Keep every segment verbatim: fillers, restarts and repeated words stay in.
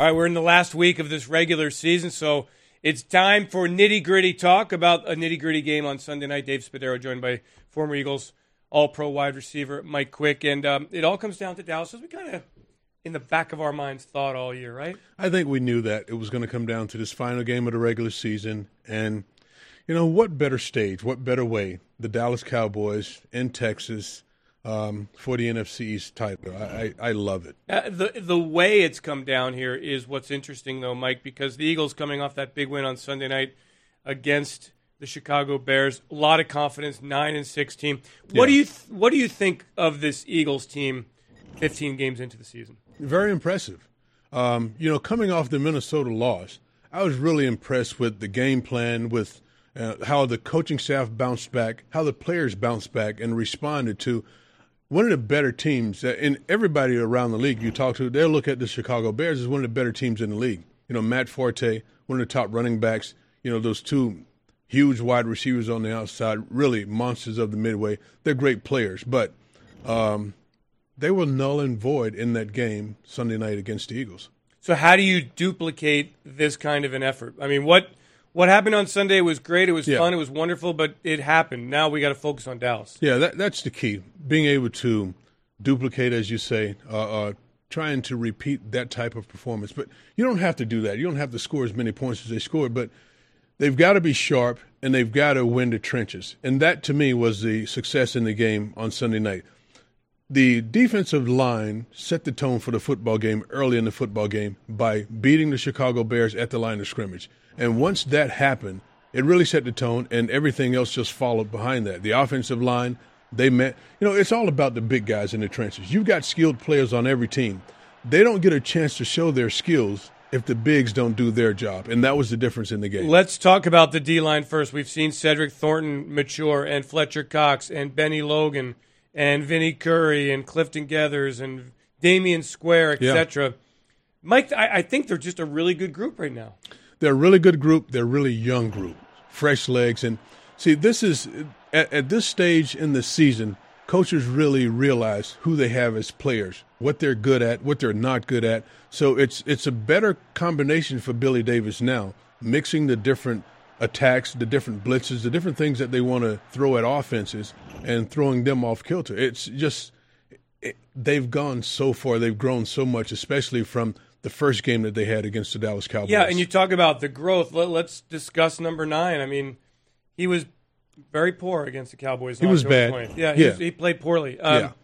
All right, we're in the last week of this regular season, so it's time for nitty-gritty talk about a nitty-gritty game on Sunday night. Dave Spadaro joined by former Eagles All-Pro wide receiver Mike Quick, and um, it all comes down to Dallas, as we kind of, in the back of our minds, thought all year, right? I think we knew that it was going to come down to this final game of the regular season, and, you know, what better stage, what better way, the Dallas Cowboys in Texas um, for the N F C East title. I, I, I love it. Uh, the the way it's come down here is what's interesting, though, Mike, because the Eagles coming off that big win on Sunday night against the Chicago Bears, a lot of confidence, nine and six team. What Yeah. do you th- what do you think of this Eagles team, fifteen games into the season? Very impressive. Um, you know, coming off the Minnesota loss, I was really impressed with the game plan, with uh, how the coaching staff bounced back, how the players bounced back and responded to one of the better teams. That, and everybody around the league you talk to, they'll look at the Chicago Bears as one of the better teams in the league. You know, Matt Forte, one of the top running backs, you know, those two huge wide receivers on the outside, really monsters of the midway. They're great players, but um, they were null and void in that game Sunday night against the Eagles. So how do you duplicate this kind of an effort? I mean, what what happened on Sunday was great. It was Yeah. fun. It was wonderful, but it happened. Now we got to focus on Dallas. Yeah, that, that's the key. Being able to duplicate, as you say, uh, uh, trying to repeat that type of performance. But you don't have to do that. You don't have to score as many points as they scored, but they've got to be sharp, and they've got to win the trenches. And that, to me, was the success in the game on Sunday night. The defensive line set the tone for the football game early in the football game by beating the Chicago Bears at the line of scrimmage. And once that happened, it really set the tone, and everything else just followed behind that. The offensive line, they met. You know, it's all about the big guys in the trenches. You've got skilled players on every team. They don't get a chance to show their skills if the bigs don't do their job, and that was the difference in the game. Let's talk about the D-line first. We've seen Cedric Thornton mature, and Fletcher Cox, and Benny Logan, and Vinnie Curry, and Clifton Geathers, and Damian Square, et cetera. Yeah. Mike, I, I think they're just a really good group right now. They're a really good group. They're a really young group, fresh legs. And see, this is at, at this stage in the season, coaches really realize who they have as players, what they're good at, what they're not good at. So it's it's a better combination for Billy Davis now, mixing the different attacks, the different blitzes, the different things that they want to throw at offenses and throwing them off kilter. It's just it, they've gone so far. They've grown so much, especially from the first game that they had against the Dallas Cowboys. Yeah, and you talk about the growth. Let, let's discuss number nine. I mean, he was very poor against the Cowboys. He was bad. twentieth. Yeah, he, yeah. Was, he played poorly. Um, yeah.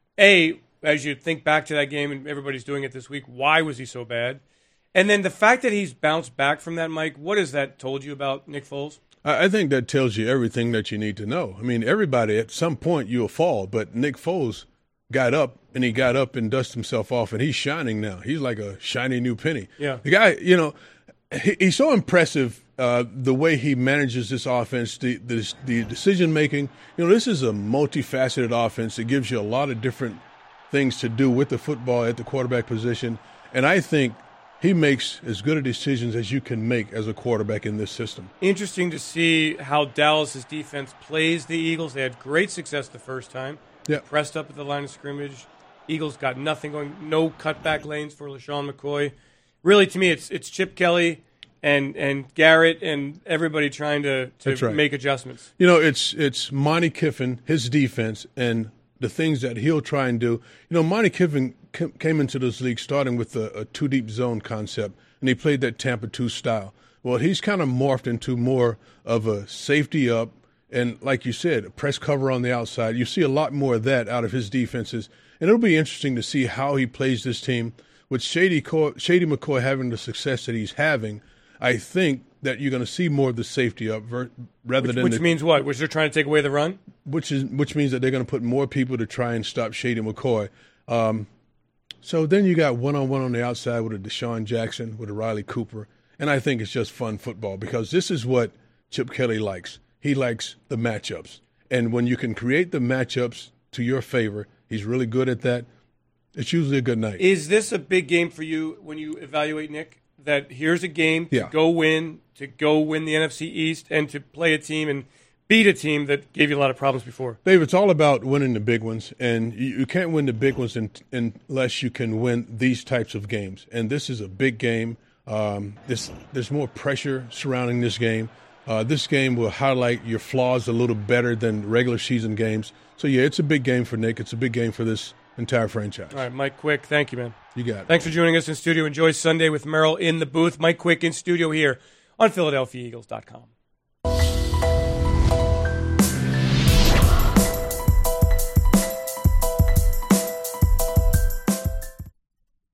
A, as you think back to that game, and everybody's doing it this week, why was he so bad? And then the fact that he's bounced back from that, Mike, what has that told you about Nick Foles? I think that tells you everything that you need to know. I mean, everybody at some point you'll fall, but Nick Foles got up, and he got up and dusted himself off, and he's shining now. He's like a shiny new penny. Yeah. The guy, you know, he, he's so impressive, uh, the way he manages this offense, the, the, the decision-making. You know, this is a multifaceted offense. It gives you a lot of different things to do with the football at the quarterback position, and I think he makes as good a decisions as you can make as a quarterback in this system. Interesting to see how Dallas's defense plays the Eagles. They had great success the first time. Yeah. Pressed up at the line of scrimmage. Eagles got nothing going, no cutback lanes for LaShawn McCoy. Really, to me, it's it's Chip Kelly and and Garrett and everybody trying to, to right. make adjustments. You know, it's it's Monty Kiffin, his defense, and the things that he'll try and do. You know, Monty Kiffin came into this league starting with a, a two-deep zone concept, and he played that Tampa two style. Well, he's kind of morphed into more of a safety up, and like you said, a press cover on the outside. You see a lot more of that out of his defenses, and it'll be interesting to see how he plays this team. With Shady, Co- Shady McCoy having the success that he's having, I think that you're going to see more of the safety up ver- rather which, than which the, means what? Which they're trying to take away the run? Which is which means that they're going to put more people to try and stop Shady McCoy. Um, so then you got one-on-one on the outside with a Deshaun Jackson, with a Riley Cooper, and I think it's just fun football because this is what Chip Kelly likes. He likes the matchups. And when you can create the matchups to your favor, he's really good at that. It's usually a good night. Is this a big game for you when you evaluate Nick? That here's a game to yeah. go win, to go win the N F C East, and to play a team and beat a team that gave you a lot of problems before. Dave, it's all about winning the big ones, and you, you can't win the big ones in, in, unless you can win these types of games. And this is a big game. Um, this, there's more pressure surrounding this game. Uh, this game will highlight your flaws a little better than regular season games. So, yeah, it's a big game for Nick. It's a big game for this entire franchise. All right, Mike Quick, thank you, man. You got it. Thanks for joining us in studio. Enjoy Sunday with Merrill in the booth. Mike Quick in studio here on Philadelphia Eagles dot com.